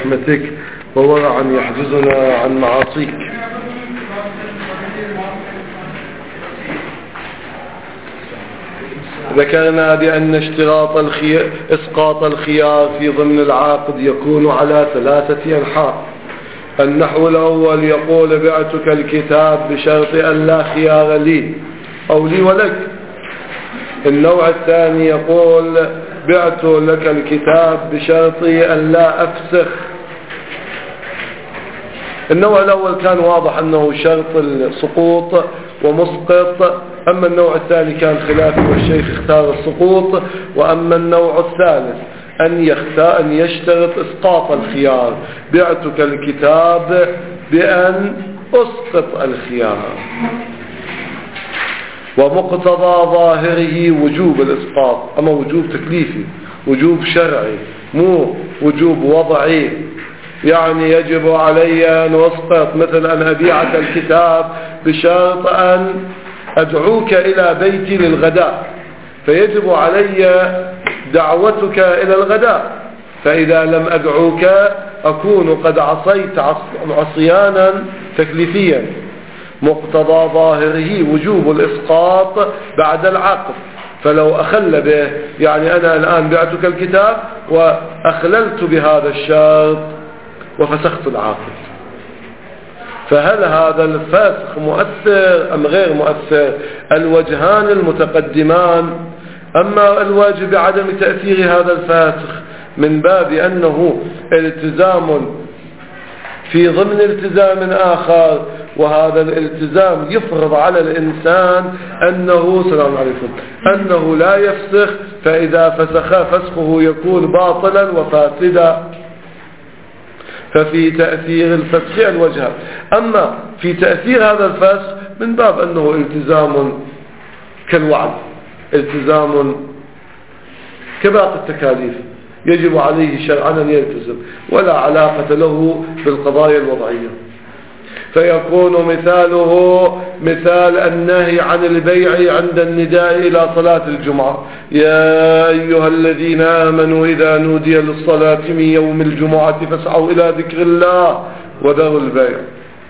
برحمتك وورعا يحجزنا عن معاصيك. ذكرنا بأن إسقاط الخيار في ضمن العقد يكون على 3 أنحاء. النحو الأول يقول بعتك الكتاب بشرط أن لا خيار لي أو لي ولك. النوع الثاني يقول بعت لك الكتاب بشرط أن لا أفسخ. النوع الأول كان واضح أنه شرط السقوط ومسقط، أما النوع الثاني كان خلافي والشيخ اختار السقوط. وأما النوع الثالث أن يشترط إسقاط الخيار. بعتك الكتاب بأن أسقط الخيار، ومقتضى ظاهره وجوب الإسقاط، أما وجوب تكليفي، وجوب شرعي مو وجوب وضعي. يعني يجب علي أن أسقط، مثل أن أبيعك الكتاب بشرط أن أدعوك إلى بيتي للغداء، فيجب علي دعوتك إلى الغداء، فإذا لم أدعوك أكون قد عصيت عصيانا تكليفيا. مقتضى ظاهره وجوب الإسقاط بعد العقد. فلو أخل به، يعني أنا الآن بعتك الكتاب وأخللت بهذا الشرط وفسخت العقد، فهل هذا الفسخ مؤثر أم غير مؤثر؟ الوجهان المتقدمان. أما الواجب بعدم تأثير هذا الفسخ من باب أنه التزام في ضمن التزام آخر، وهذا الالتزام يفرض على الإنسان أنه سلام عليكم أنه لا يفسخ، فإذا فسخ فسخه يكون باطلا وفاسدا. ففي تأثير الفسخ الوجه. أما في تأثير هذا الفسخ من باب أنه التزام كالوعد، التزام كباقي التكاليف يجب عليه شرعا أن يلتزم، ولا علاقة له بالقضايا الوضعية. فيكون مثاله مثال النهي عن البيع عند النداء إلى صلاة الجمعة. يا أيها الذين آمنوا إذا نودي للصلاة من يوم الجمعة فاسعوا إلى ذكر الله وذروا البيع.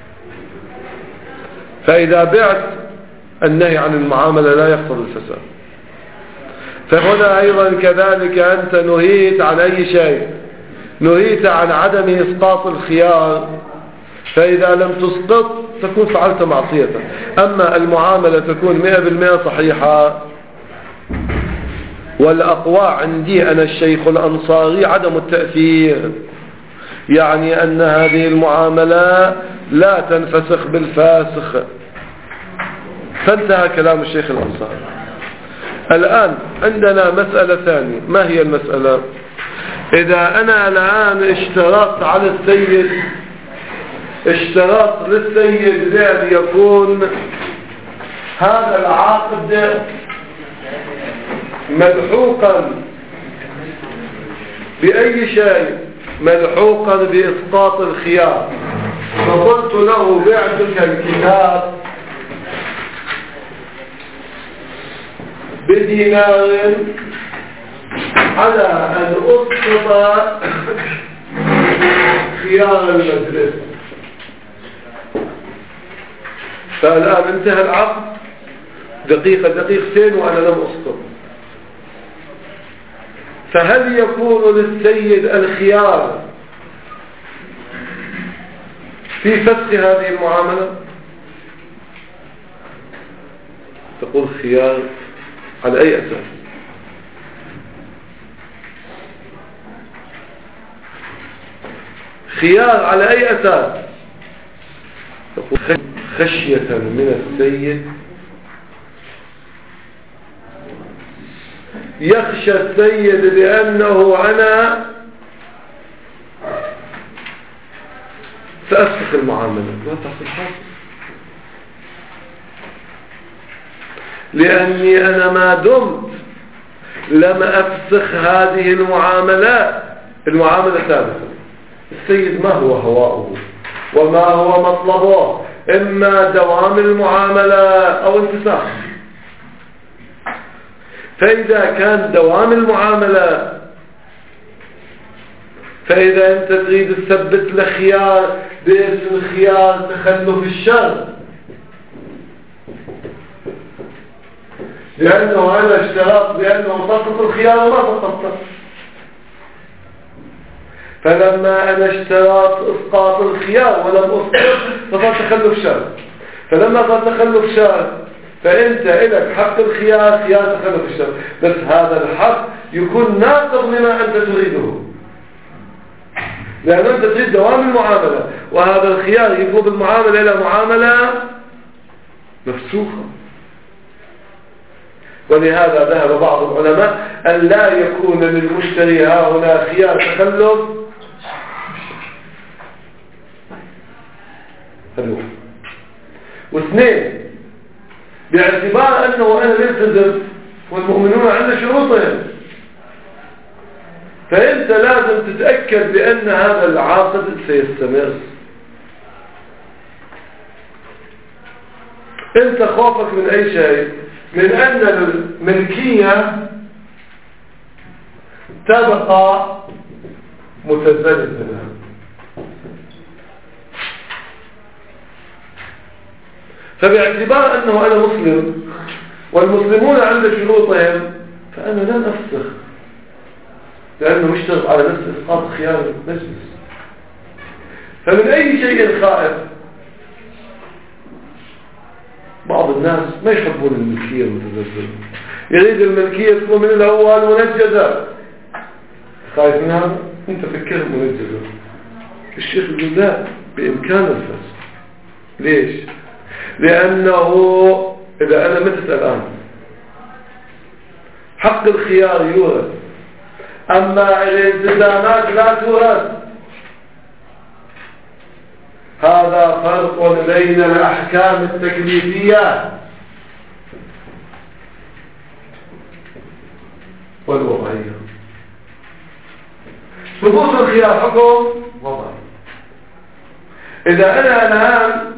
فإذا بعت، النهي عن المعاملة لا يقتضي الفساد. فهنا أيضا كذلك أنت نهيت عن أي شيء، نهيت عن عدم إسقاط الخيار، فإذا لم تسقط تكون فعلت معصية. أما المعاملة تكون 100% صحيحة. والأقوى عندي أنا الشيخ الأنصاري عدم التأثير، يعني أن هذه المعاملة لا تنفسخ بالفاسخ. فانتهى كلام الشيخ الأنصاري. الآن عندنا مسألة ثانية. ما هي المسألة؟ إذا أنا الآن اشترطت على السيد، اشترط للسيد بأن يكون هذا العقد ملحوقا بأي شيء، ملحوقا بإسقاط الخيار، فقلت له بعتك الكتاب بدينار على أن أسقط خيار المجلس. فالآن انتهى العقد، دقيقتين وأنا لم أسقط. فهل يكون للسيد الخيار في فسخ هذه المعاملة؟ تقول خيار على أي أساس؟ خيار على أي أساس؟ تقول خشية من السيد، يخشى السيد بأنه أنا سأفسخ المعاملة. لا تحصل حاجة، لأني أنا ما دمت لم أفسخ هذه المعاملة ثابتة. السيد ما هو هواؤه وما هو مطلبه؟ إما دوام المعاملة أو انفساخ. فإذا كان دوام المعاملة فإذا أنت تريد تثبت لخيار باسم خيار تخلف الشر، لأنه أنا اشترطت بأنه سقط الخيار وما سقطت، فلما أنا اشترطت إسقاط الخيار ولم أسقط فصار تخلف شر، فلما صار تخلف شر فأنت إلك حق الخيار خيار تخلف الشر، بس هذا الحق يكون ناقض لما أنت تريده، لأن أنت تريد دوام المعاملة، وهذا الخيار يقلب المعاملة إلى معاملة مفسوخة. ولهذا ذهب بعض العلماء أن لا يكون للمشتري هنا خيار تخلف واثنين، باعتبار أنه أنا ملتزم والمؤمنون عند شروطهم، فأنت لازم تتأكد بأن هذا العقد سيستمر. أنت خوفك من أي شيء؟ من أن الملكية تبقى متزلزلة، فباعتبار أنه أنا مسلم والمسلمون عند شروطهم فأنا لن أفسخ، لأنه مشترط على نفس إسقاط خيار المجلس. فمن أي شيء خائف؟ بعض الناس ما يحبون الملكية المتزلزلة، يريد الملكية تكون من الأول منجزة. خايف من هذا؟ أنت فكر منجزة. الشيخ يقول لا، بإمكان الفسخ. ليش؟ لأنه إذا أنا متت الآن حق الخيار يورث، أما الالتزامات لا تورث. هذا فرق بين الأحكام التكليفية والوضعية. ثبوت الخيار حكم وضعي. إذا أنا الآن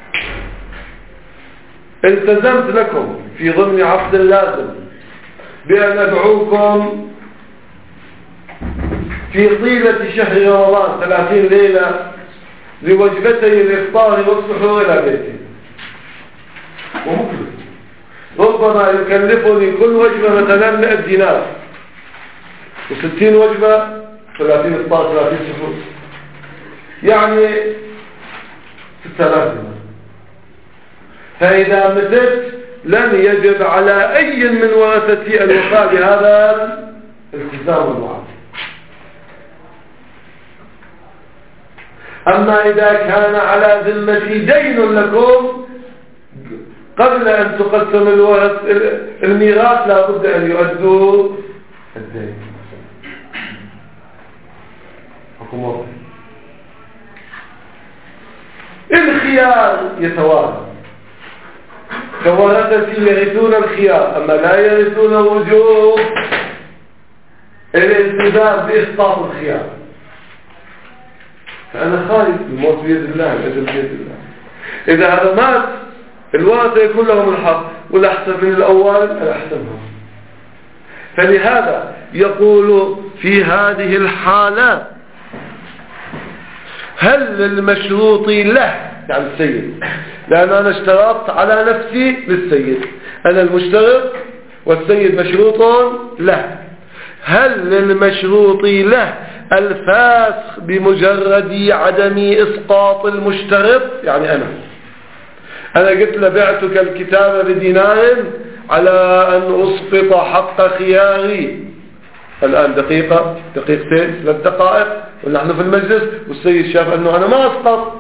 التزمت لكم في ضمن عقد لازم بأن أدعوكم في طيلة شهر رمضان 30 ليلة لوجبتي الإفطار والسحور إلى بيتي، ومكلف ربما يكلفني كل وجبة مثلا 100 دينار، و60 وجبة 30 إفطار 30 سحور، يعني 6000 دينار. فإذا متت لن يجب على أي من ورثتي الوفاء بهذا الالتزام والوعد. أما إذا كان على ذمتي دين لكم قبل أن تقسم الميراث لا بد أن يؤدوا الدين. حكم وضعي. الخيار يتوارث، فورثتي يرثون الخيار، أما لا يرثون وجوب الالتزام بإسقاط الخيار. فأنا خايف الموت بيد الله، الأجل بيد الله. إذا هذا مات الورثة يكون لهم الحق، والأحسن من الأول الأحسنهم. فلهذا يقول في هذه الحالة هل للمشروط له، يعني السيد، لأن أنا اشترطت على نفسي للسيد، أنا المشترط والسيد مشروط له، هل للمشروط له الفاسخ بمجرد عدم إسقاط المشترط؟ يعني أنا قلت له بعتك الكتاب بدينار على أن أسقط حق خياري، الآن دقيقتين 3 دقائق ونحن في المجلس والسيد شاف أنه أنا ما أسقط،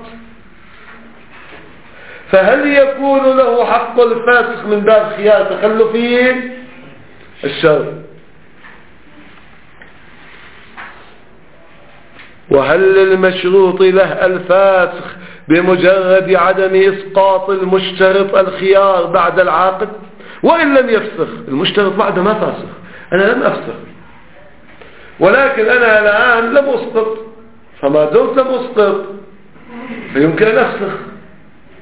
فهل يكون له حق الفاسخ من باب خيار تخلفي الشر؟ وهل للمشروط له الفاسخ بمجرد عدم إسقاط المشترط الخيار بعد العاقد؟ وإن لم يفسخ المشترط بعد ما فاسخ، أنا لم أفسخ ولكن أنا الآن لم أسقط، فما دمت لم أسقط فيمكن أن أفسخ.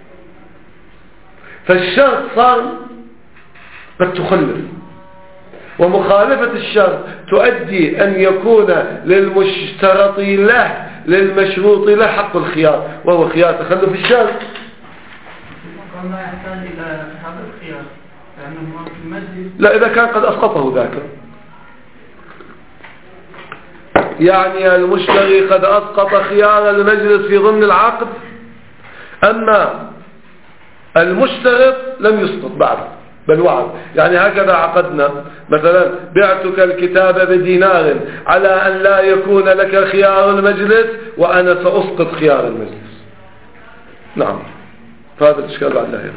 فالشرط صار قد تخلف، ومخالفة الشرط تؤدي أن يكون للمشترط له للمشروط له حق الخيار، وهو خيار تخلف الشرط. ما يحتاج إلى حق الخيار لأنه في المجلس. لا، إذا كان قد أسقطه ذاك، يعني المشتري قد أسقط خيار المجلس في ضمن العقد، أما المشترط لم يسقط بعد بل وعد. يعني هكذا عقدنا مثلا: بعتك الكتاب بدينار على أن لا يكون لك خيار المجلس وأنا سأسقط خيار المجلس. نعم، فهذا الإشكال بعد لا.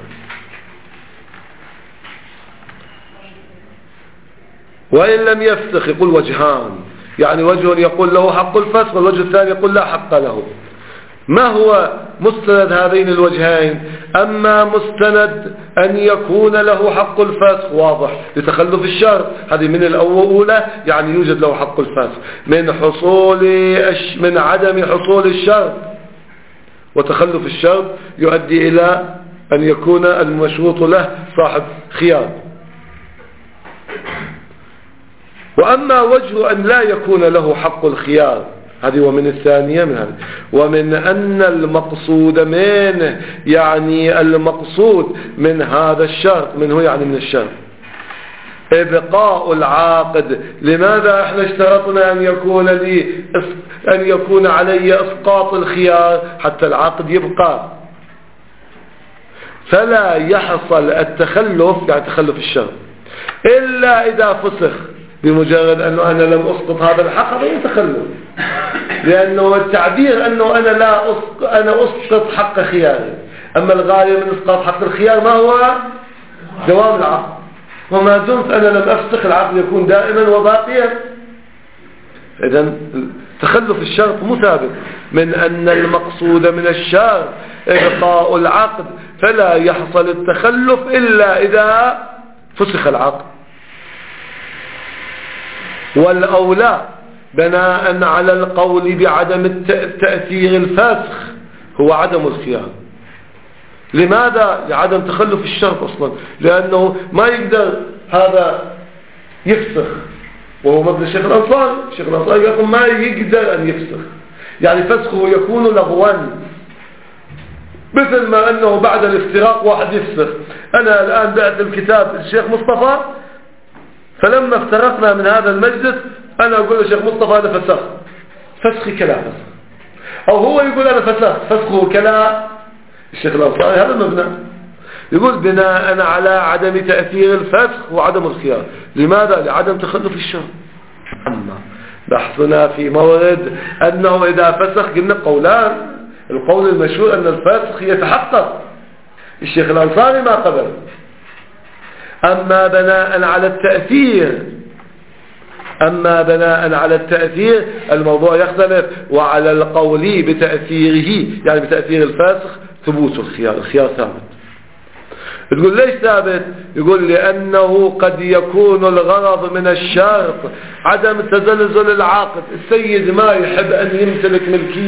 وإن لم يفسخ يقول وجهان، يعني وجه يقول له حق الفسخ والوجه الثاني يقول لا حق له. ما هو مستند هذين الوجهين؟ أما مستند أن يكون له حق الفسخ واضح لتخلف الشرط، هذه من الأولى، يعني يوجد له حق الفسخ من عدم حصول الشرط، وتخلف الشرط يؤدي إلى أن يكون المشروط له صاحب خيار. وأما وجه أن لا يكون له حق الخيار، هذه ومن الثانية من هذه، ومن أن المقصود منه، يعني المقصود من هذا الشرط، منه يعني من الشرط، إبقاء العاقد. لماذا احنا اشترطنا أن يكون علي إسقاط الخيار حتى العاقد يبقى، فلا يحصل التخلف، يعني تخلف الشرط، إلا إذا فسخ. بمجرد أنه أنا لم أسقط هذا الحق هذا يتخلف، لأنه التعبير أنه أنا أسقط حق خياري. أما الغاية من إسقاط حق الخيار ما هو؟ دوام العقد، وما دمت أنا لم أفسخ العقد يكون دائما وباقيا. إذن تخلف الشرط مثابت من أن المقصود من الشرط إبقاء العقد، فلا يحصل التخلف إلا إذا فسخ العقد. والأولى بناء على القول بعدم تأثير الفسخ هو عدم الخيار. لماذا؟ لعدم تخلف الشرط أصلا، لأنه ما يقدر هذا يفسخ، وهو مبنى الشيخ الأنصاري. الشيخ الأنصاري يقول ما يقدر أن يفسخ، يعني فسخه يكون لغوا، مثل ما أنه بعد الافتراق واحد يفسخ. أنا الآن بعت الكتاب الشيخ مصطفى، فلما افترقنا من هذا المجلس أنا أقول للشيخ مصطفى أنا فسخت، فسخي كلا فسخ، أو هو يقول أنا فسخت، فسخه كلا. الشيخ الأنصاري هذا المبنى يقول بناء على عدم تأثير الفسخ وعدم الخيار. لماذا؟ لعدم تخلف الشرط. أما بحثنا في مورد أنه إذا فسخ قلنا قولان. القول المشهور أن الفسخ يتحقق، الشيخ الأنصاري ما قبل. أما بناء على التأثير الموضوع يختلف، وعلى القول بتأثيره يعني بتأثير الفاسخ ثبوت الخيار ثابت. تقول ليش ثابت؟ يقول لأنه قد يكون الغرض من الشرط عدم تزلزل العاقد. السيد ما يحب أن يمتلك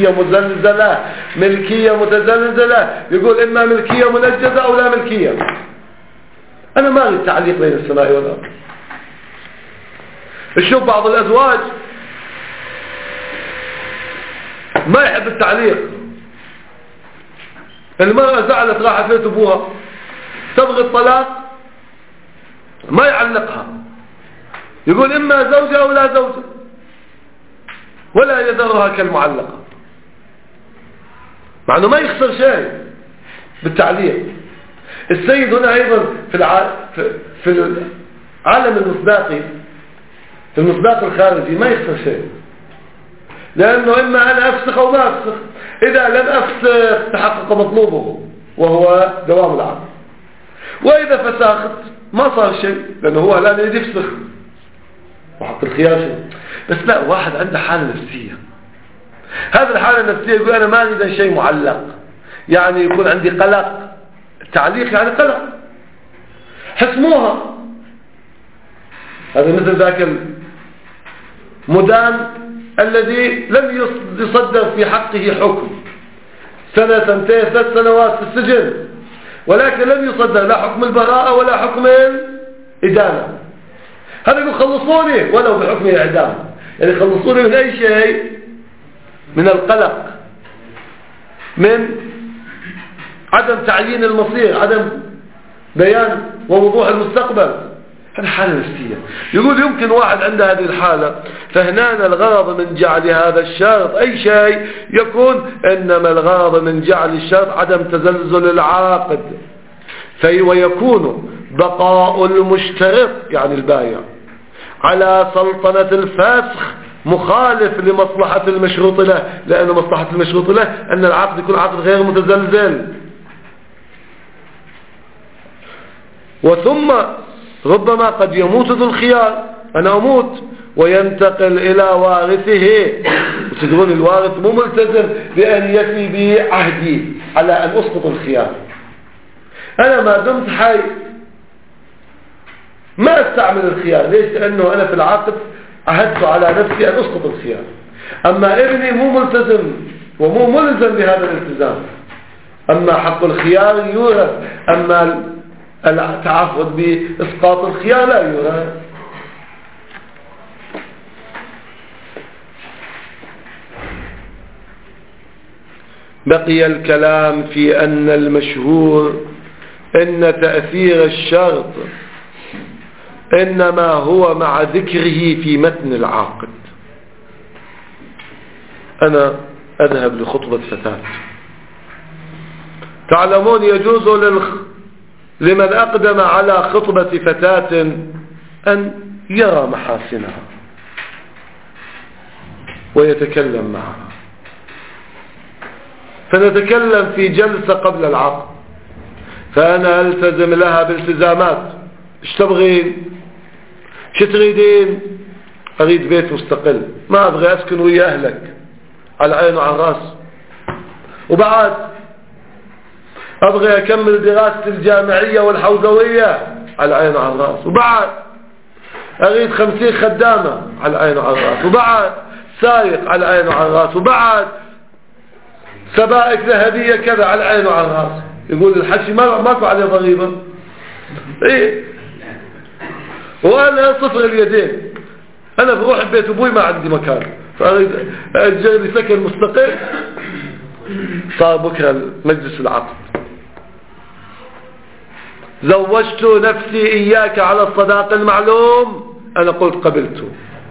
ملكية متزلزلة، يقول إما ملكية منجزة أو لا ملكية. أنا ما أريد تعليق بين السماء والأرض. شوف بعض الأزواج ما يحب التعليق. المرأة زعلت راحت بيت أبوها تبغي الطلاق ما يعلقها، يقول إما زوجة أو لا زوجة، ولا يذرها كالمعلقة، مع أنه ما يخسر شيء بالتعليق. السيد هنا أيضا في العالم المصداقي، في المصداق الخارجي ما يخسر شيء، لأنه إما أنا أفسخ أو ما أفسخ. إذا لم أفسخ تحقق مطلوبه وهو دوام العقد، وإذا فسخت ما صار شيء، لأنه هو الآن يريد يفسخ وحق الخيار شيء. بس لا، واحد عنده حالة نفسية، هذا الحالة النفسية يقول أنا ما أريد شيء معلق، يعني يكون عندي قلق. التعليق يعني قلق، حسموها. هذا مثل ذاك المدان الذي لم يصدر في حقه حكم، سنة سنتين 3 سنوات في السجن، ولكن لم يصدر لا حكم البراءة ولا حكم الإدانة. هذا يقول خلصوني ولو بحكم الإعدام، يعني خلصوني من أي شيء، من القلق، من عدم تعيين المصير، عدم بيان ووضوح المستقبل. هذه حالة نفسية. يقول يمكن واحد عنده هذه الحالة، فهنا الغرض من جعل هذا الشرط أي شيء يكون، إنما الغرض من جعل الشرط عدم تزلزل العاقد، ويكون بقاء المشترط يعني البايع على سلطنة الفسخ مخالف لمصلحة المشروط له، لأن مصلحة المشروط له أن العقد يكون عقد غير متزلزل. وثم ربما قد يموت ذو الخيار، أنا أموت وينتقل إلى وارثه، وتدرون الوارث مو ملتزم بأن يفي بعهدي على أن أسقط الخيار. أنا ما دمت حي ما استعمل الخيار. ليش؟ لأنه أنا في العقد عهدت على نفسي أن أسقط الخيار. أما ابني مو ملتزم ومو ملزم بهذا الالتزام. أما حق الخيار يورث، أما التعهد بإسقاط الخيار لا يورث. بقي الكلام في أن المشهور إن تأثير الشرط إنما هو مع ذكره في متن العقد. أنا أذهب لخطبة فتاة، تعلمون يجوز لمن أقدم على خطبة فتاة أن يرى محاسنها ويتكلم معها، فنتكلم في جلسة قبل العقد، فأنا ألتزم لها بالتزامات. ايش تبغين؟ شو تريدين؟ أريد بيت مستقل، ما أبغي أسكن ويا أهلك، على عين وعلى الراس. وبعد أبغي أكمل دراستي الجامعية والحوزوية، على عين وعلى الراس. وبعد أريد 50 خدامة، على عين وعلى الراس. وبعد سايق، على عين وعلى الراس. وبعد سبائك ذهبية كذا، على عين وعلى الراس. يقول الحكي ماكو عليه ضريبة. ايه، وانا صفر اليدين، انا بروح بيت ابوي ما عندي مكان، فاريد اجر لي سكن مستقل. صار بكره مجلس العقد، زوجت نفسي اياك على الصداق المعلوم، انا قلت قبلته.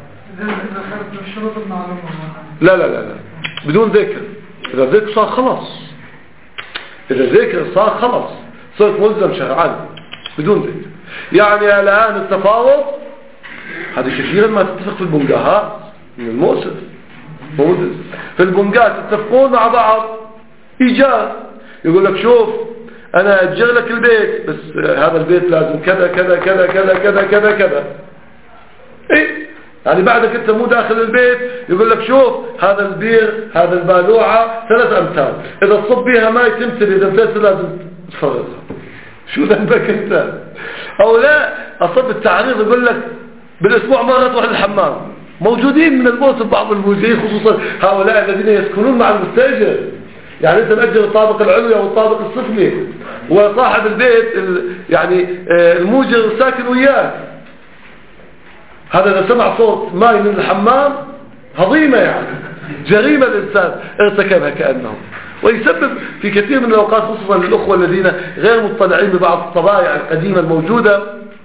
لا لا لا لا، بدون ذكر. اذا ذكر صار خلاص، إذا ذكر صار خلاص، صرت ملزم شرعا بدون ذكر. يعني الآن التفاوض هذا كثيرا ما تتفق في البنقاهات من المؤسف. في البنقاهات تتفقون مع بعض إيجار، يقول لك شوف أنا أجر لك البيت، بس هذا البيت لازم كذا كذا كذا كذا كذا كذا كذا. إيه يعني بعدك أنت مو داخل البيت، يقول لك شوف هذا البير، هذا البالوعة 3 أمتار، إذا تصب بيها ما يتمثل، إذا امتثل لازم تفرغها. شو ذنبك أنت؟ أو لا أصب التعريض، يقول لك بالأسبوع مرة تروح للحمام. موجودين من الموت بعض الموجودين، خصوصا هؤلاء الذين يسكنون مع المستأجر. يعني أنت مأجر الطابق العلوي أو الطابق السفلي، وصاحب البيت يعني الموجر ساكن وياك. هذا إذا سمع صوت ماء من الحمام هضيمة، يعني جريمة الإنسان ارتكبها كأنه، ويسبب في كثير من الأوقات خصوصا للأخوة الذين غير مطلعين ببعض الطبائع القديمة الموجودة.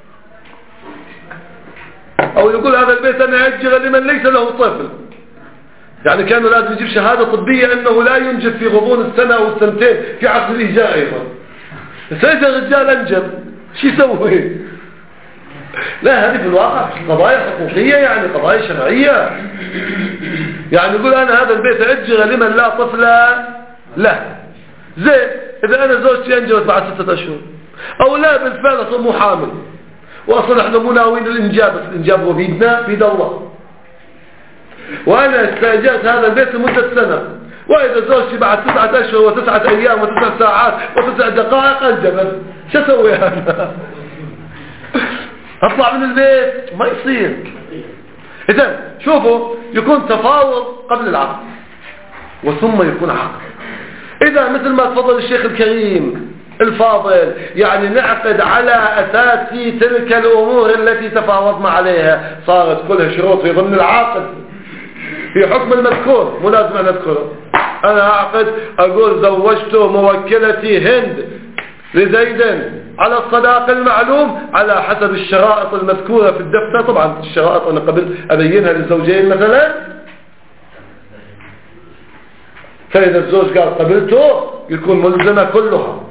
أو يقول هذا البيت أنا أجر لمن ليس له طفل، يعني كانوا لازم يجيب شهادة طبية أنه لا ينجب في غضون السنة أو السنتين في عقد الإيجار. أيضا سيجر الرجال أنجب، شو يسوي؟ لا، هذه في الواقع قضايا حقوقية، يعني قضايا شرعية. يعني يقول أنا هذا البيت أجر لمن لا طفل له. زين، إذا أنا زوجتي أنجبت بعد 6 أشهر، أو لا بالفعل أصلا مو حامل، وأصلا إحنا مو ناويين الإنجاب، بس الإنجاب هو بيدنا بيد الله، وأنا استأجرت هذا البيت لمدة سنة، وإذا زوجتي بعد 9 أشهر و9 أيام و9 ساعات و9 دقائق أنجبت، شو أسوي أنا؟ أطلع من البيت؟ ما يصير. إذن شوفوا، يكون تفاوض قبل العقد وثم يكون عقد. إذا مثل ما تفضل الشيخ الكريم الفاضل، يعني نعقد على أساس تلك الأمور التي تفاوضنا عليها، صارت كلها شروط في ضمن العقد في حكم المذكور، مو لازم أن أذكره. أنا أعقد أقول زوجت موكلتي هند لزيد على الصداق المعلوم على حسب الشرائط المذكورة في الدفتر. طبعا الشرائط أنا قبل أبينها للزوجين مثلا، فإذا الزوج قال قبلته يكون ملزمة كلها،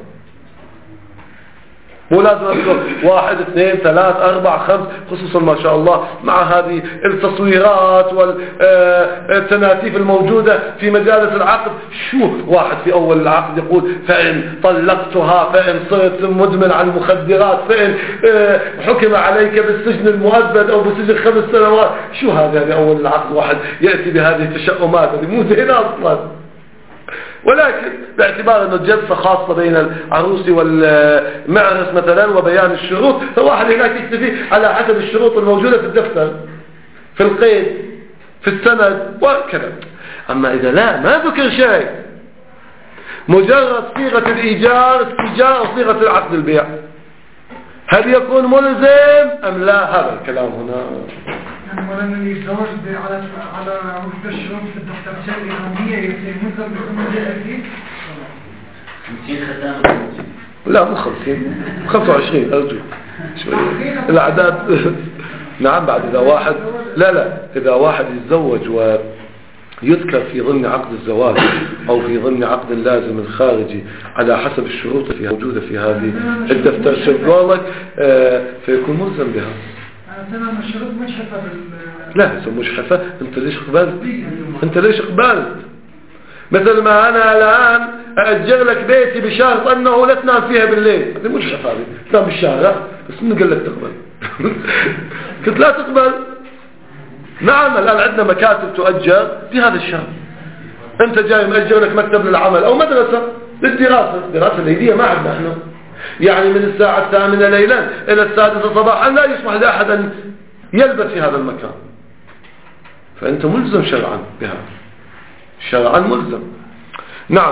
مو لازم أذكر 1 2 3 4 5، خصوصا ما شاء الله مع هذه التصويرات والتناتيف الموجودة في مجالس العقد. شو واحد في أول العقد يقول فإن طلقتها، فإن صرت مدمن على المخدرات، فإن حكم عليك بالسجن المؤبد أو بسجن 5 سنوات. شو هذا أول العقد واحد يأتي بهذه التشؤمات؟ هذه مو زينة أصلا. ولكن باعتبار أنه جلسة خاصة بين العروس والمعرس مثلا وبيان الشروط، فواحد هناك يكتفي على حسب الشروط الموجودة في الدفتر، في القيد، في السند وكذا. أما إذا لا ما ذكر شيء، مجرد صيغة الإيجار استيجار أو صيغة العقد البيع، هل يكون ملزم أم لا؟ هذا الكلام هنا. ولما يتزوج على وفق الشروط في الدفتر الإقامية يصير ملزم بكل 50 خدام. لا مو 50، 25 أرجو شوية الأعداد. نعم بعد إذا واحد إذا واحد يتزوج ويذكر في ضمن عقد الزواج أو في ضمن عقد لازم الخارجي على حسب الشروط اللي موجودة في هذه الدفتر شغالك، فيكون ملزم بها. تمام الشروط مجحفة لا مجحفة. انت ليش قبلت؟ مثل ما انا الان اجر لك بيتي بشرط انه لا تنام فيها بالليل، هذه مجحفة، هذه تنام بالشارع. بس من قال لك تقبل؟ قلت لا تقبل. نعم الان عندنا مكاتب تؤجر بهذا الشرط. انت جاي مأجر لك مكتب للعمل او مدرسة للدراسة، الدراسة الليلية ما عندنا احنا، يعني من الساعة 8 ليلا إلى 6 صباحا لا يسمح لأحد أن يلبس في هذا المكان، فأنت ملزم شرعا بها، شرعا ملزم. نعم.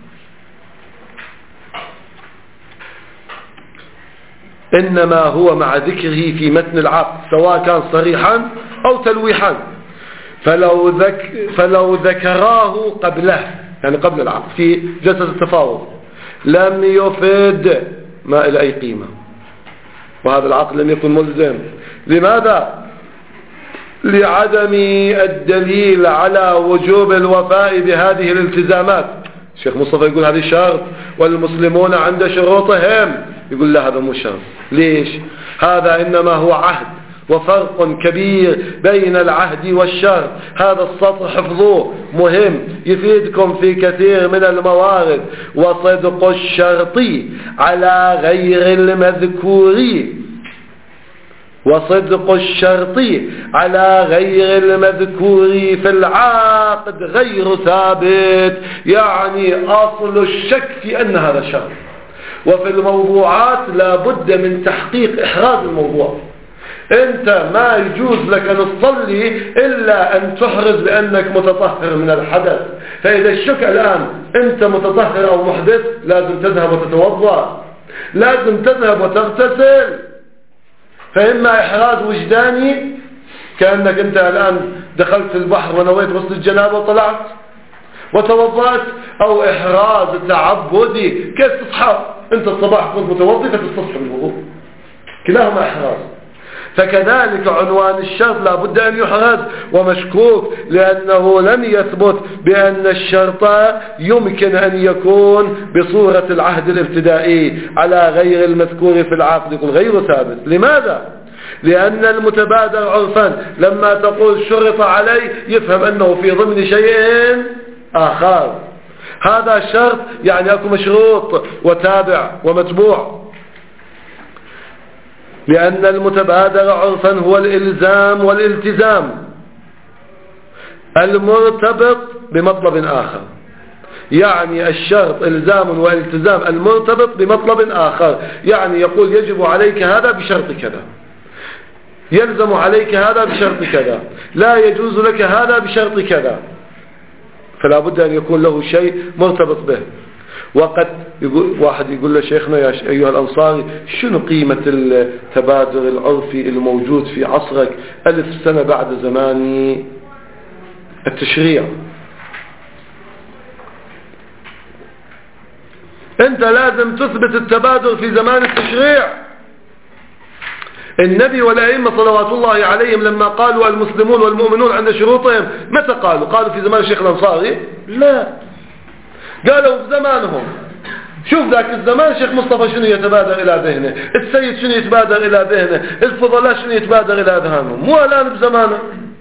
إنما هو مع ذكره في متن العقد سواء كان صريحا أو تلويحا، فلو ذكراه قبله، يعني قبل العقد في جلسة التفاوض، لم يفد ما إلى أي قيمة، وهذا العقد لم يكن ملزم. لماذا؟ لعدم الدليل على وجوب الوفاء بهذه الالتزامات. الشيخ مصطفى يقول هذه شرط والمسلمون عند شروطهم، يقول لا هذا مو شرط. ليش؟ هذا إنما هو عهد، وفرق كبير بين العهد والشرط. هذا السطر حفظوه مهم يفيدكم في كثير من الموارد. وصدق الشرط على غير المذكور، وصدق الشرط على غير المذكور في العقد غير ثابت، يعني أصل الشك في أن هذا شرط. وفي الموضوعات لا بد من تحقيق إحراز الموضوع. انت ما يجوز لك ان تصلي الا ان تحرز بانك متطهر من الحدث. فاذا الشك الان انت متطهر او محدث لازم تذهب وتتوضا، لازم تذهب وتغتسل. فاما احراز وجداني كانك انت الان دخلت البحر ونويت غسل الجنابه وطلعت وتوضأت، او احراز تعبدي كيف تصحى انت الصباح كنت متوضي فتصحى بالوضوء، كلاهما احراز. فكذلك عنوان الشرط لا بد أن يحرز ومشكوك، لأنه لم يثبت بأن الشرط يمكن أن يكون بصورة العهد الابتدائي على غير المذكور في العقد، يكون غير ثابت. لماذا؟ لأن المتبادر عرفا لما تقول شرط عليه يفهم أنه في ضمن شيء آخر. هذا شرط يعني أكو مشروط وتابع ومتبوع. لأن المتبادر عرفا هو الإلزام والالتزام المرتبط بمطلب آخر، يعني الشرط إلزام والالتزام المرتبط بمطلب آخر، يعني يقول يجب عليك هذا بشرط كذا، يلزم عليك هذا بشرط كذا، لا يجوز لك هذا بشرط كذا، فلا بد أن يكون له شيء مرتبط به. وقد واحد يقول له شيخنا يا أيها الأنصاري شنو قيمة التبادر العرفي الموجود في عصرك 1000 سنة بعد زمان التشريع؟ أنت لازم تثبت التبادر في زمان التشريع. النبي والأئمة صلوات الله عليهم لما قالوا المسلمون والمؤمنون عند شروطهم متى قالوا في زمان الشيخ الأنصاري؟ لا، قالوا في زمانهم. شوف ذاك الزمان شيخ مصطفى شنو يتبادر إلى ذهنه، السيد شنو يتبادر إلى ذهنه، الفضلاء شنو يتبادر إلى أذهانهم، مو الآن بزمانه.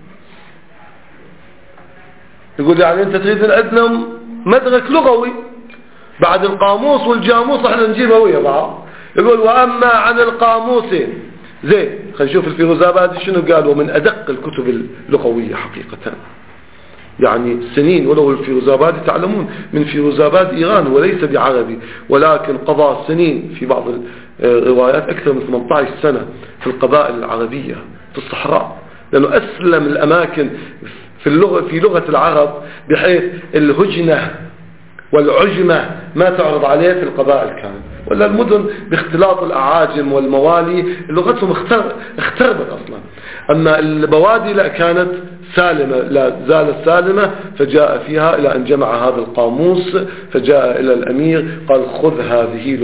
يقول يعني أنت تريد عندنا مدرك لغوي بعد القاموس والجاموس احنا نجيبها ويا بعض. يقول وأما عن القاموس زين، خلينا نشوف الفيروزابادي شنو قالوا من أدق الكتب اللغوية حقيقة، يعني سنين. ولو الفيروزابادي تعلمون من فيروزاباد إيران وليس بعربي، ولكن قضى سنين في بعض الروايات أكثر من 18 سنة في القبائل العربية في الصحراء، لأنه أسلم الأماكن في لغة العرب، بحيث الهجنة والعجمة ما تعرض عليه في القبائل كانت، ولا المدن باختلاط الأعاجم والموالي لغتهم اختربت أصلا. أما البوادي لا، كانت سالمة، لا زالت سالمة. فجاء فيها إلى أن جمع هذا القاموس، فجاء إلى الأمير قال خذ هذه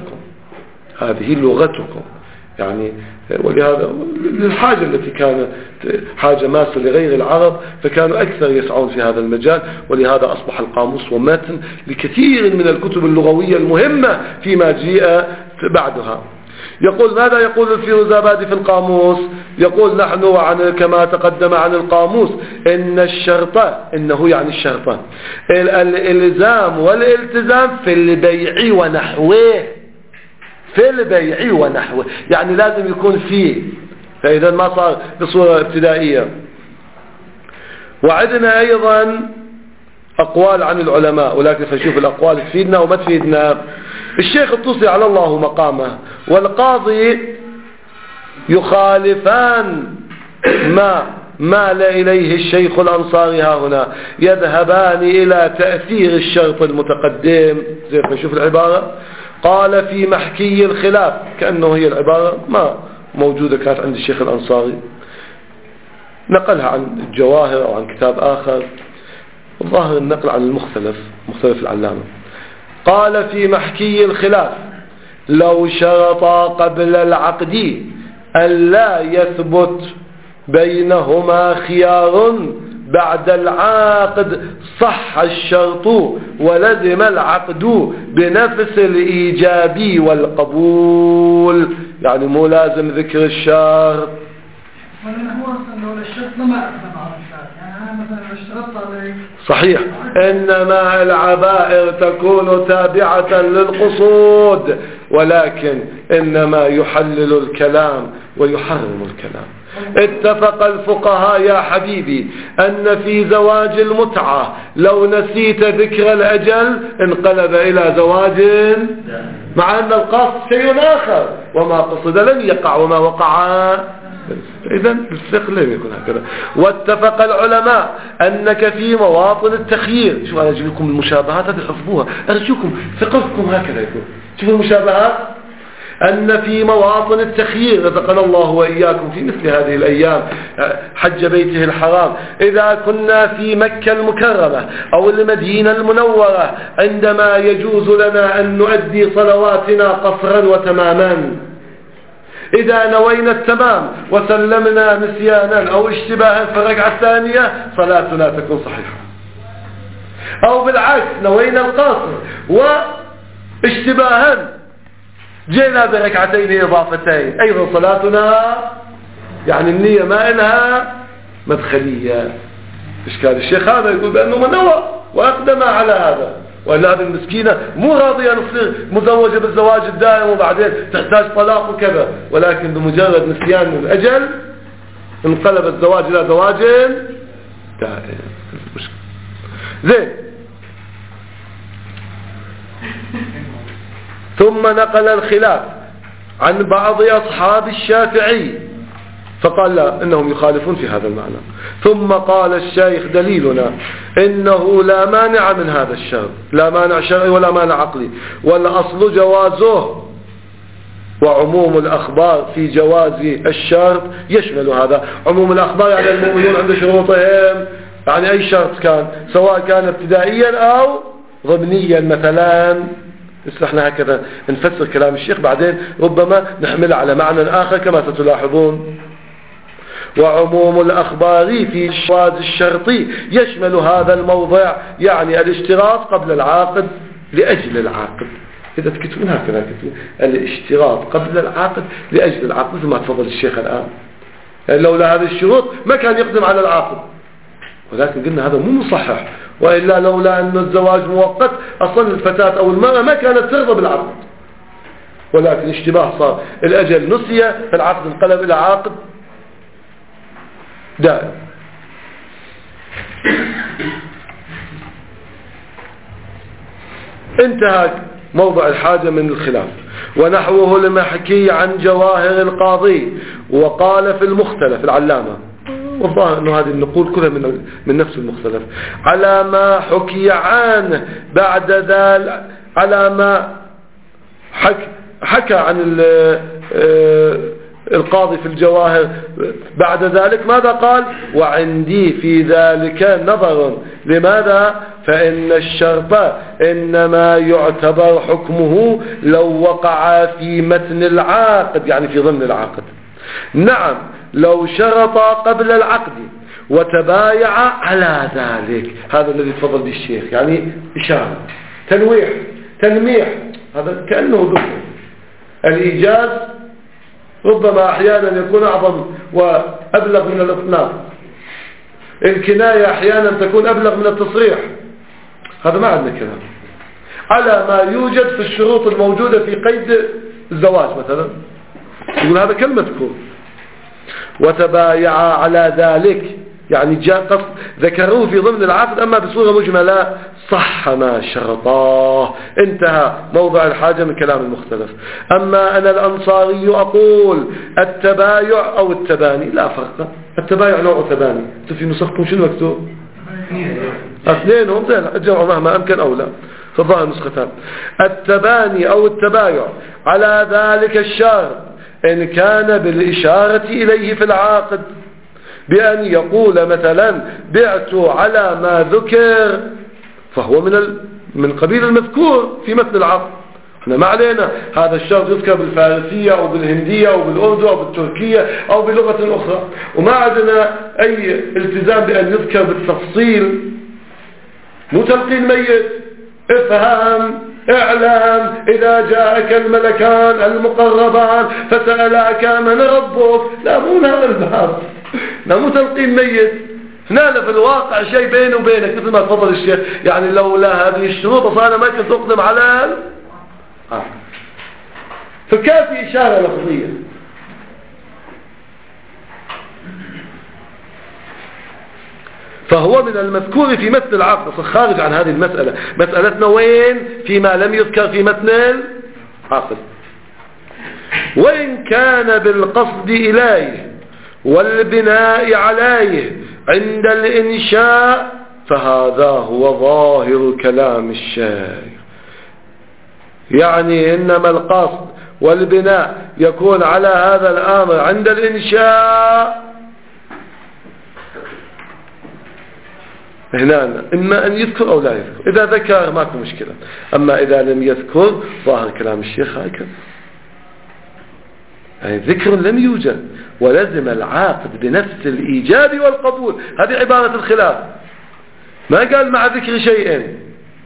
لغتكم يعني. ولهذا للحاجة التي كانت حاجة ماسة لغير العرب، فكانوا أكثر يسعون في هذا المجال، ولهذا أصبح القاموس ومتن لكثير من الكتب اللغوية المهمة فيما جاء بعدها. يقول ماذا يقول الفيروزابادي في القاموس؟ يقول نحن كما تقدم عن القاموس إن الشرط، إنه يعني الشرط الإلزام والالتزام في البيع ونحوه، يعني لازم يكون فيه، فإذا ما صار بصورة ابتدائية. وعدنا أيضا أقوال عن العلماء، ولكن فنشوف الأقوال تفيدنا وما تفيدنا. الشيخ الطوسي على الله مقامه والقاضي يخالفان ما مال إليه الشيخ الأنصاري هنا، يذهبان إلى تأثير الشرط المتقدم. زي فنشوف العبارة، قال في محكي الخلاف، كأنه هي العبارة ما موجودة كانت عند الشيخ الأنصاري، نقلها عن الجواهر أو عن كتاب آخر، الظاهر النقل عن مختلف العلامة. قال في محكي الخلاف لو شرط قبل العقد ألا يثبت بينهما خيار بعد العقد صح الشرط ولزم العقد بنفس الإيجاب والقبول، يعني مو لازم ذكر الشرط. هو أصلا الشرط لما أقدم على الشرط، يعني أنا مثلا اشترطت عليه صحيح، إنما العبائر تكون تابعة للقصود، ولكن إنما يحلل الكلام ويحرم الكلام. اتفق الفقهاء يا حبيبي أن في زواج المتعة لو نسيت ذكر الأجل انقلب إلى زواج، مع أن القصد شيء آخر، وما قصد لن يقع وما وقع. إذن الفقه لم يكن هكذا. واتفق العلماء أنك في مواطن التخيير، شو أنا أجيب لكم المشابهات هذه حفظوها أرجوكم، فقهكم هكذا يكون. شوفوا المشابهات، أن في مواطن التخيير رزقنا الله وإياكم في مثل هذه الأيام حج بيته الحرام، إذا كنا في مكة المكرمة أو المدينة المنورة عندما يجوز لنا أن نؤدي صلواتنا قصرا وتماما، إذا نوينا التمام وسلمنا نسيانا أو اشتباها في الركعة الثانية صلاتنا تكون صحيحة، أو بالعكس نوينا القصر واشتباها جينا بركعتين إضافتين أيضا صلاتنا، يعني النية ما إلها مدخلية. إشكال الشيخ هذا يقول بأنه منوى وأقدم على هذا، وإلا هذه المسكينة مو راضية تصير مزوجة بالزواج الدائم وبعدين تحتاج طلاق وكذا، ولكن بمجرد نسيان الأجل انقلب الزواج إلى زواج دائم. زين. ثم نقل الخلاف عن بعض أصحاب الشافعي فقال لا، إنهم يخالفون في هذا المعنى. ثم قال الشيخ دليلنا إنه لا مانع من هذا الشرط، لا مانع شرعي ولا مانع عقلي، والأصل جوازه، وعموم الأخبار في جواز الشرط يشمل هذا. عموم الأخبار يعني المؤمنون عند شروطهم، يعني أي شرط كان، سواء كان ابتدائيا أو ضمنيا مثلا. احنا هكذا نفسر كلام الشيخ، بعدين ربما نحمله على معنى آخر كما ستلاحظون. وعموم الأخبار في جواز الشرطي يشمل هذا الموضع، يعني الاشتراط قبل العاقد لأجل العاقد. إذا تكتبون هكذا تكتبون الاشتراط قبل العاقد لأجل العاقد، مثل ما تفضل الشيخ الآن. يعني لولا هذه الشروط ما كان يقدم على العاقد، ولكن قلنا هذا مو مصحح، وإلا لولا أن الزواج مؤقت أصلا الفتاة أو المرأة ما كانت ترضى بالعقد، ولكن اشتباه صار، الأجل نسي فالعقد انقلب إلى عاقد دائم. انتهى موضع الحاجة من الخلاف. ونحوه لما حكي عن جواهر القاضي وقال في المختلف العلامة، والظاهر أنه هذه النقول كلها من نفس المختلف، على ما حكي عنه بعد ذلك، على ما حكى عن القاضي في الجواهر بعد ذلك. ماذا قال؟ وعندي في ذلك نظر. لماذا؟ فإن الشرط إنما يعتبر حكمه لو وقع في متن العاقد، يعني في ضمن العقد. نعم، لو شرط قبل العقد وتبايع على ذلك، هذا الذي تفضل به الشيخ، يعني إشارة، تنويح، تلميح، هذا كأنه ذكر. الإيجاز ربما أحيانا يكون أعظم وأبلغ من الإطلاق، الكناية أحيانا تكون أبلغ من التصريح. هذا ما عندنا كلام على ما يوجد في الشروط الموجودة في قيد الزواج مثلا، يقول هذا كلمة تكون. وتبايع على ذلك، يعني جاء قصد ذكروه في ضمن العقد، أما بصورة مجملة صح ما شرطاه. انتهى موضع الحاجة من كلام المختلف. أما أنا الأنصاري أقول التبايع أو التباني لا فرق. التبايع نوع تباني، في نسختكم شنو مكتوب؟ اثنينهم زين، الجمع مهما أمكن أو لا، فالظاهر نسختان. التباني أو التبايع على ذلك الشرط إن كان بالإشارة إليه في العاقد، بأن يقول مثلا بعت على ما ذكر، فهو من قبيل المذكور في متن العقد. احنا ما علينا هذا الشرط يذكر بالفارسية أو بالهندية أو بالأردو أو بالتركية أو بلغة أخرى، وما عندنا أي التزام بأن يذكر بالتفصيل. مو تلقين ميت، افهم اعلم إذا جاءك الملكان المقربان فسألك من ربك، لا مو هذا الباب، لا مو تلقين ميت. هنا في الواقع شيء بيني وبينك مثل ما تفضل الشيخ، يعني لولا هذه الشروط فأنا ما كنت أقدم على فكافي إشارة لفظية. فهو من المذكور في متن العقد، خارج عن هذه المسألة. مسألتنا وين؟ فيما لم يذكر في متن العقد. وإن كان بالقصد إليه والبناء عليه عند الإنشاء فهذا هو ظاهر كلام الشيخ، يعني إنما القصد والبناء يكون على هذا الأمر عند الإنشاء. هنا إما أن يذكر أو لا يذكر، إذا ذكر ماكو مشكلة، أما إذا لم يذكر ظاهر كلام الشيخ هكذا، يعني ذكر لم يوجد ولزم العاقد بنفس الإيجاب والقبول. هذه عبارة الخلاف، ما قال مع ذكر شيئين.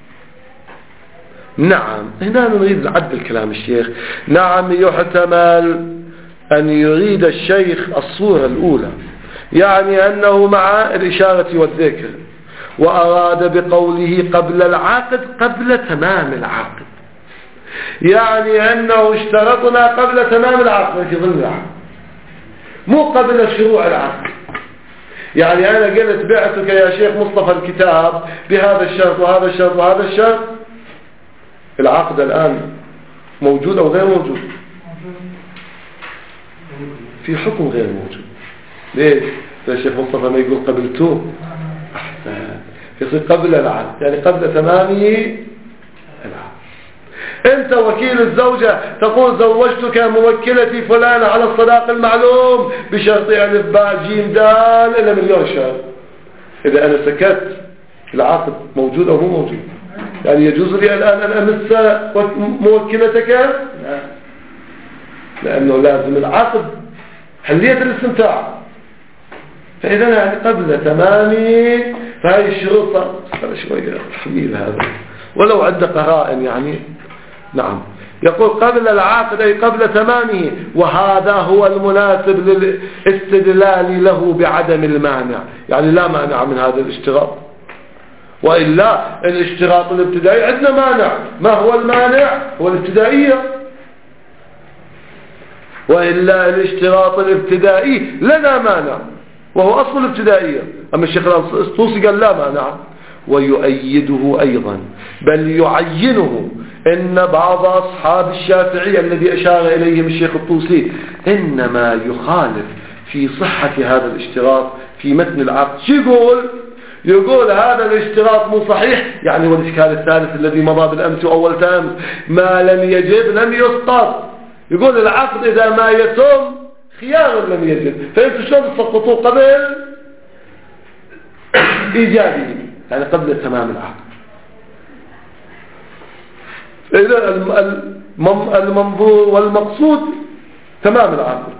نعم، هنا نريد نعدل كلام الشيخ. نعم، يحتمل أن يريد الشيخ الصورة الأولى، يعني أنه مع الإشارة والذكر، وأراد بقوله قبل العقد قبل تمام العقد، يعني أنه اشترطنا قبل تمام العقد في ضمن العقد، مو قبل شروع العقد. يعني أنا قلت بعتك يا شيخ مصطفى الكتاب بهذا الشرط وهذا الشرط وهذا الشرط، العقد الآن موجود أو غير موجود؟ في حكم غير موجود. ليش؟ الشيخ مصطفى ما يقول قبلته أحسن، يصير قبل العقد، يعني قبل تمامه العقد. انت وكيل الزوجة تقول زوجتك موكلتي فلانة على الصداق المعلوم بشرط ألف باء جيم دال إلى مليون شهر. إذا أنا سكت العقد موجود أو مو موجود؟ يعني يجوز لي الآن أن أمس موكلتك؟ لا، لأنه لازم العقد حلية الاستمتاع. فإذا يعني قبل تمامي فهي الشروط صار شوية تحميل هذا ولو عند قرائن يعني. نعم، يقول قبل العقد أي قبل تمامه، وهذا هو المناسب للاستدلال له بعدم المانع، يعني لا مانع من هذا الاشتراط. وإلا الاشتراط الابتدائي عندنا مانع. ما هو المانع؟ هو الابتدائية. وإلا الاشتراط الابتدائي لنا مانع وهو أصل الابتدائية. أما الشيخ الطوسي قال لا مانع، ويؤيده أيضا بل يعينه إن بعض أصحاب الشافعية الذي أشار إليهم الشيخ الطوسي إنما يخالف في صحة هذا الاشتراط في متن العقد. شو يقول هذا الاشتراط مو صحيح، يعني هو الإشكال الثالث الذي مضى بالأمس وأول تامس، ما لم يجب لم يسقط. يقول العقد إذا ما يتم خيار لم يجب، فأنتوا شلون تسقطوه قبل إيجابه، يعني قبل تمام العقد. إذا المنظور والمقصود تمام العقد.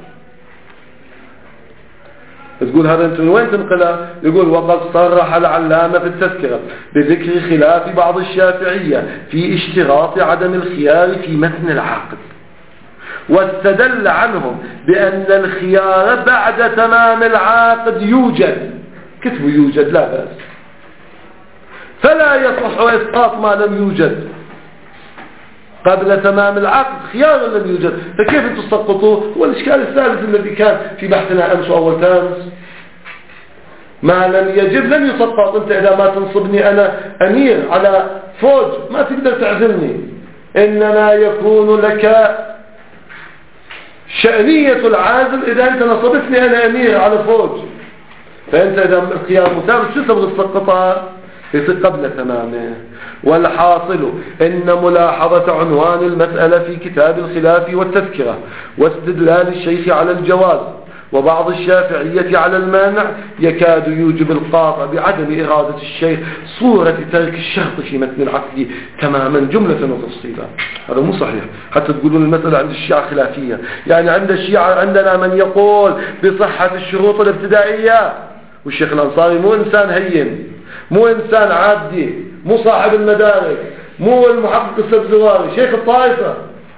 تقول هذا أنت من وين تنقله؟ يقول وقد صرح العلامة في التذكرة بذكر خلاف بعض الشافعية في اشتراط عدم الخيار في متن العقد، واستدل عنهم بأن الخيار بعد تمام العقد يوجد. كتبوا يوجد لا بأس، فلا يصح إسقاط ما لم يوجد. قبل تمام العقد خيار لم يوجد، فكيف تسقطوه؟ والإشكال الثالث الذي كان في بحثنا أمس وأول تامس، ما لم يجب لم يسقط. أنت إذا ما تنصبني أنا أمير على فوج ما تقدر تعزلني، إنما يكون لك شأنية العازل إذا أنت نصبتني أنا أمير على فوج. فأنت إذا الخيار متابع شو تبغى تسقطها؟ يصير قبل تمامه. والحاصل إن ملاحظة عنوان المسألة في كتاب الخلاف والتذكرة واستدلال الشيخ على الجواز وبعض الشافعية على المانع يكاد يوجب القاطع بعدم إرادة الشيخ صورة ترك الشرط في متن العقد تماما جملة وتفصيلا. هذا مو صحيح، حتى تقولون المسألة عند الشيعة خلافية. يعني عند الشيعة عندنا من يقول بصحة الشروط الابتدائية، والشيخ الأنصاري مو إنسان هين، مو إنسان عادي، مو صاحب المدارك، مو المحقق السبزواري، شيخ الطائفة.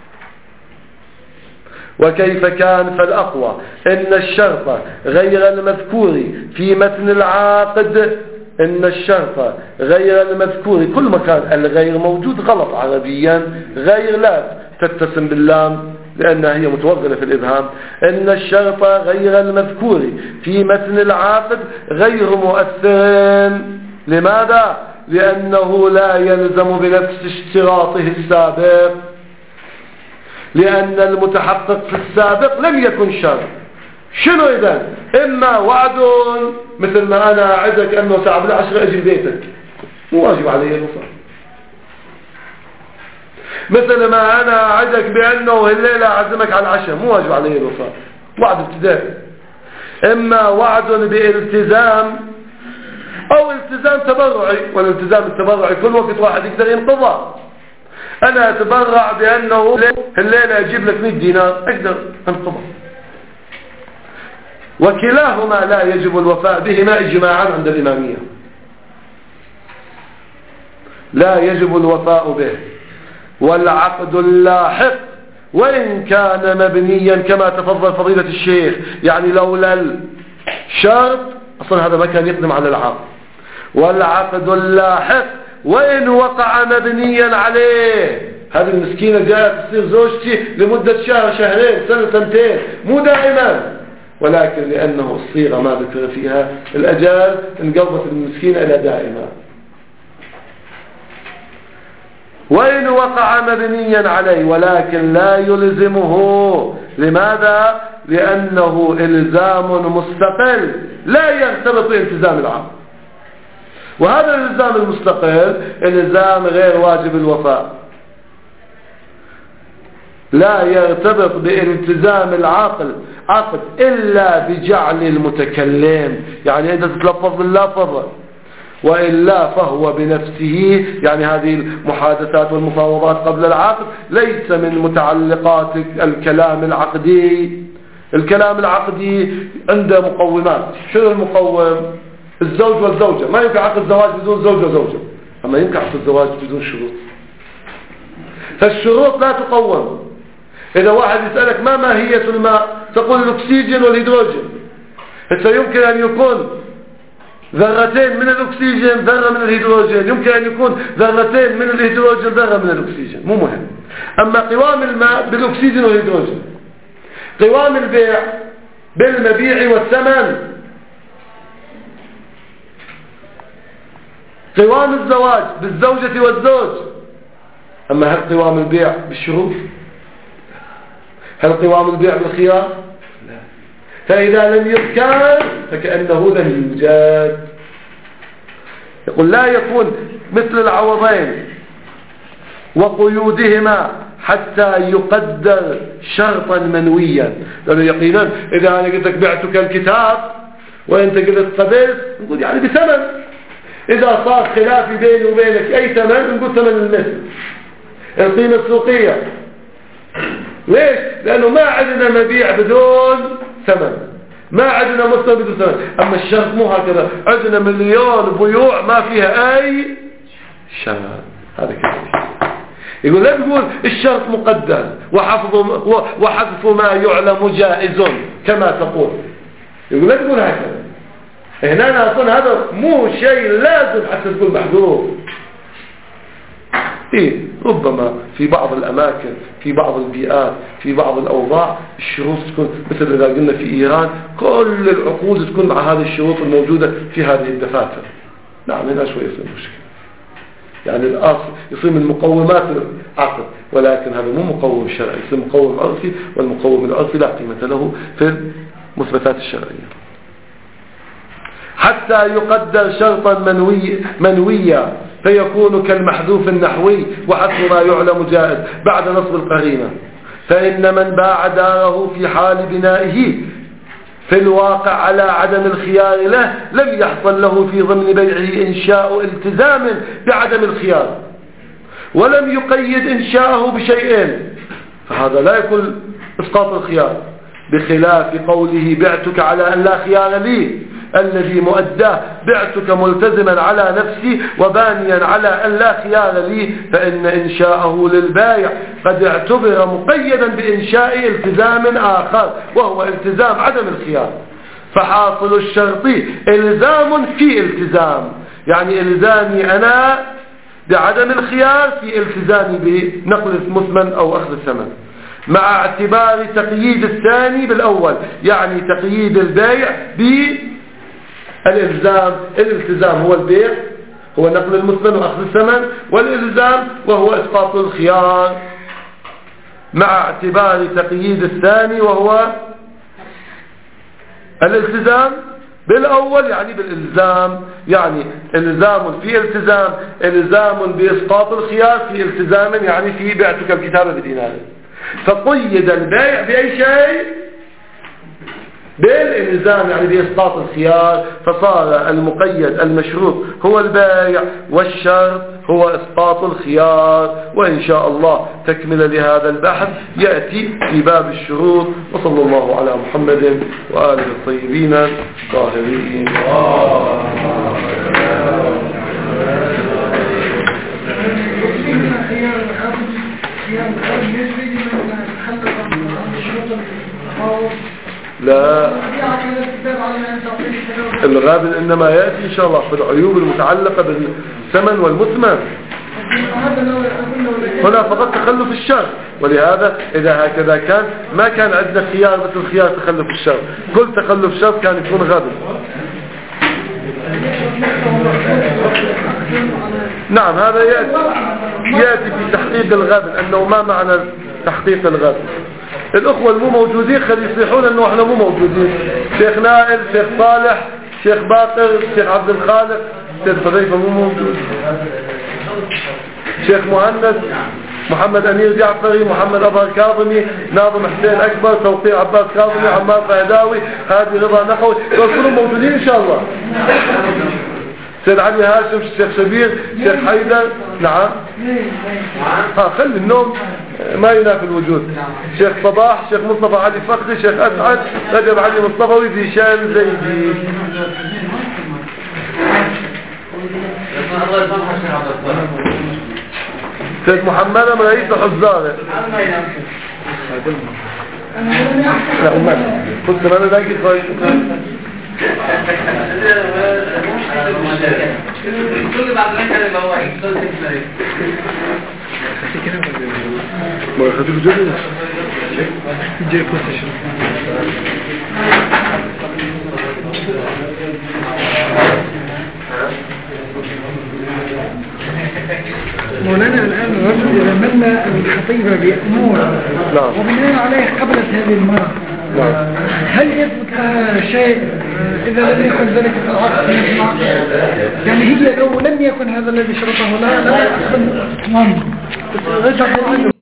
وكيف كان فالأقوى إن الشرط غير المذكور في متن العقد، إن الشرط غير المذكور، كل ما كان الغير موجود غلط عربيا، غير لا تتسم باللام لأنها هي متوغلة في الإبهام. إن الشرط غير المذكور في متن العقد غير مؤثر. لماذا؟ لأنه لا يلزم بنفس اشتراطه السابق، لأن المتحقق في السابق لم يكن شرط. شنو إذن؟ إما وعد مثل ما أنا أعدك أنه ساعة بالعشرة أجي بيتك، مو واجب علي الوصول. مثل ما أنا أعدك بأنه الليلة أعزمك على العشاء، مو واجب علي الوصول، وعد ابتدائي. إما وعد بالتزام أو التزام تبرعي، والالتزام التبرعي كل وقت واحد يقدر ينقضى. أنا أتبرع بأنه الليلة أجيب لك 100 دينار، أقدر أنقضى. وكلاهما لا يجب الوفاء بهما إجماعا عند الإمامية، لا يجب الوفاء به. والعقد اللاحق وإن كان مبنيا كما تفضل فضيلة الشيخ، يعني لولا الشرط أصلا هذا ما كان يقدم على العقد. والعقد اللاحق وإن وقع مبنيا عليه، هذه المسكينة جاءت تصير زوجتي لمدة شهر شهرين سنة سنتين، مو دائما، ولكن لأنه الصيغة ما ذكر فيها الأجال انقلبت المسكينة إلى دائما. وإن وقع مبنيا عليه، ولكن لا يلزمه. لماذا؟ لأنه إلزام مستقل لا يرتبط بالتزام العقد، وهذا الإلزام المستقل إلزام غير واجب الوفاء، لا يرتبط بالتزام العقد إلا بجعل المتكلم، يعني أنت تتلفظ باللفظ، وإلا فهو بنفسه، يعني هذه المحادثات والمفاوضات قبل العقد ليس من متعلقات الكلام العقدي. الكلام العقدي عنده مقومات. شنو المقوم؟ الزوج والزوجة. ما يمكن عقد زواج بدون زوج وزوجة، أما يمكن عقد الزواج بدون شروط. فالشروط لا تقوم. إذا واحد يسألك ما ماهية الماء، تقول الأكسجين والهيدروجين. فيمكن أن يكون ذرتين من الأكسجين ذرة من الهيدروجين، يمكن أن يكون ذرتين من الهيدروجين ذرة من الأكسجين، مو مهم. أما قوام الماء بالأكسجين والهيدروجين، قوام البيع بالمبيع والثمن، قوام الزواج بالزوجة والزوج. أما هل قوام البيع بالشروط؟ هل قوام البيع بالخيار؟ لا. فإذا لم يذكر فكأنه لم يوجد. يقول لا يكون مثل العوضين وقيودهما حتى يقدر شرطا منويا. لأنه يقينا إذا أنا قلت لك بعتك الكتاب وأنت قلت قبلت، نقول يعني بثمن. إذا صار خلافي بيني وبينك أي ثمن، نقول ثمن المثل، القيمة السوقية. ليش؟ لأنه ما عندنا مبيع بدون ثمن، ما عندنا مصدر بدون ثمن. أما الشرط مو هكذا، عندنا مليون بيوع ما فيها أي شرط. هذا كذا. يقول لا تقول الشرط مقدر وحذف ما يعلم جائز كما تقول. يقول لا تقول هكذا. هنا أنا أصلا هذا مو شيء لازم حتى تقول محذوف. إيه ربما في بعض الأماكن، في بعض البيئات، في بعض الأوضاع الشروط تكون مثل إذا قلنا في إيران كل العقود تكون مع هذه الشروط الموجودة في هذه الدفاتر. نعم هنا شوي يصير مشكلة، يعني الأصل يصير من مقومات العقد، ولكن هذا مو مقوم شرعي، يصير مقوم عرفي، والمقوم العرفي لا قيمة له في المثبتات الشرعية. حتى يقدر شرطا منويا فيكون كالمحذوف النحوي وحذف ما يعلم جائز بعد نصب القرينة. فإن من باع داره في حال بنائه في الواقع على عدم الخيار له لم يحصل له في ضمن بيعه إنشاء التزام بعدم الخيار، ولم يقيد إنشاءه بشيئين، فهذا لا يكون إسقاط الخيار، بخلاف قوله بعتك على أن لا خيار لي الذي مؤداه بعتك ملتزما على نفسي وبانيا على أن لا خيار لي، فإن إنشاءه للبايع قد اعتبر مقيدا بإنشاء التزام آخر وهو التزام عدم الخيار. فحاصل الشرط إلزام في التزام، يعني إلزامي أنا بعدم الخيار في التزامي بنقل المثمن أو أخذ الثمن، مع اعتبار تقييد الثاني بالأول، يعني تقييد البيع بالإلزام. الالتزام هو البيع، هو نقل المثمن وأخذ الثمن، والإلزام وهو إسقاط الخيار، مع اعتبار تقييد الثاني وهو الالتزام بالأول، يعني بالإلزام، يعني إلزام في التزام، إلزام بإسقاط الخيار في التزام، يعني في بعتك الكتاب بدينار. فقيد البيع بأي شيء؟ بالإلزام، يعني بإسقاط الخيار، فصار المقيد المشروط هو البيع والشرط هو إسقاط الخيار. وإن شاء الله تكمل لهذا البحث يأتي في باب الشروط. وصلى الله على محمد وآله الطيبين الطاهرين. لا، الغابن إنما يأتي إن شاء الله في العيوب المتعلقة بالثمن والمثمن. هنا فقط تخلف الشر، ولهذا إذا هكذا كان ما كان عندنا خيار مثل خيار تخلف الشر، كل تخلف شر كان يكون غابن. نعم هذا يأتي في تحقيق الغبن، أنه ما معنى تحقيق الغبن. الأخوة المو موجودين خلي يصيحون أنه احنا مو موجودين. شيخ نائل، شيخ صالح، شيخ باقر، شيخ عبد الخالق، شيخ حذيفة مو موجود، شيخ مهندس، محمد أمير جعفري، محمد أبهر كاظمي، ناظم حسين أكبر، توقيع عباس كاظمي، عمار فهداوي، هادي رضا نقوي، كلهم موجودين إن شاء الله. سيد علي هاشم، الشيخ شبير، شيخ حيدر. نعم خلي النوم ما ينافي الوجود. شيخ صباح، شيخ مصطفى علي فخري، شيخ أسعد، رجب علي مصطفوي، ذيشان زيدي. سيد محمد رئيس حزاره. لا أمك قلت أنا ذاك الخير. ما خدوا جدول جاي كوسش مولانا الآن الرجل إذا مل الخطيبة بأمور وبناء عليه قبلت هذه المرة، هل يثبت لها شيء إذا لم يكن ذلك في العقد؟ يعني هي لو لم يكن هذا الذي شرطه لا أخذ